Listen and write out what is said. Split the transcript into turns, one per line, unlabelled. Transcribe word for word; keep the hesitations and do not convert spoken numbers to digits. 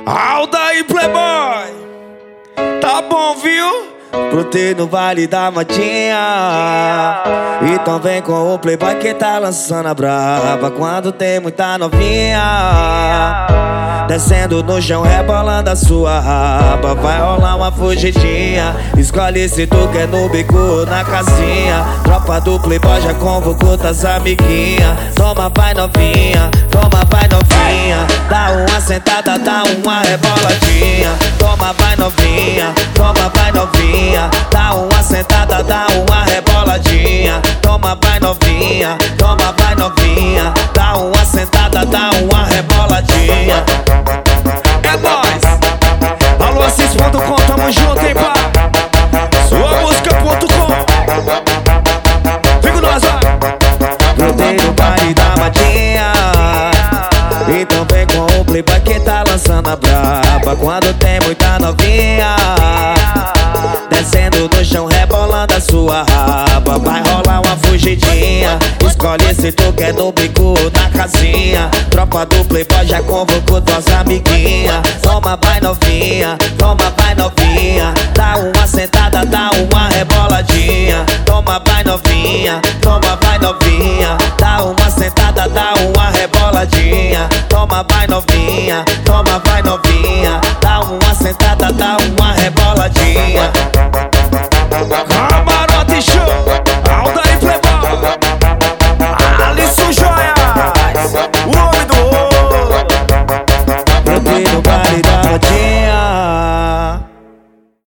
Aldair Playboy, tá bom, viu? Brotei no Vale da Matinha. Então vem com o Playboy que tá lançando a braba quando tem muita novinha. Descendo no chão, rebolando a sua raba. Vai rolar uma fugidinha. Escolhe se tu quer no bico ou na casinha. Tropa do Playboy já convocou tuas amiguinhas. Toma, vai novinha, toma, vai novinha. Dá uma sentada, dá uma reboladinha. Toma, vai novinha, toma, vai novinha. Dá uma sentada, dá uma reboladinha. Toma, vai novinha, toma, vai novinha. Dá uma sentada, dá uma reboladinha. É nóis! Alô, assis ponto com, tamo junto, hein, pá? Sua música ponto com. Vem com nós, ó! Brotei no Vale da Matinha. Então vem com o Playboy que tá lançando a braba quando tem muita novinha. Descendo no chão, rebolando a sua raba. Vai rolar uma fugidinha. Escolhe se tu quer no bico ou na casinha. Tropa do Playboy já convocou tuas amiguinhas. Toma, vai novinha, toma, vai novinha. Dá uma sentada, dá uma reboladinha. Toma, vai novinha, toma, vai novinha. Dá uma sentada, dá uma reboladinha. Toma, vai novinha, toma, vai novinha. Dá uma sentada, dá uma reboladinha.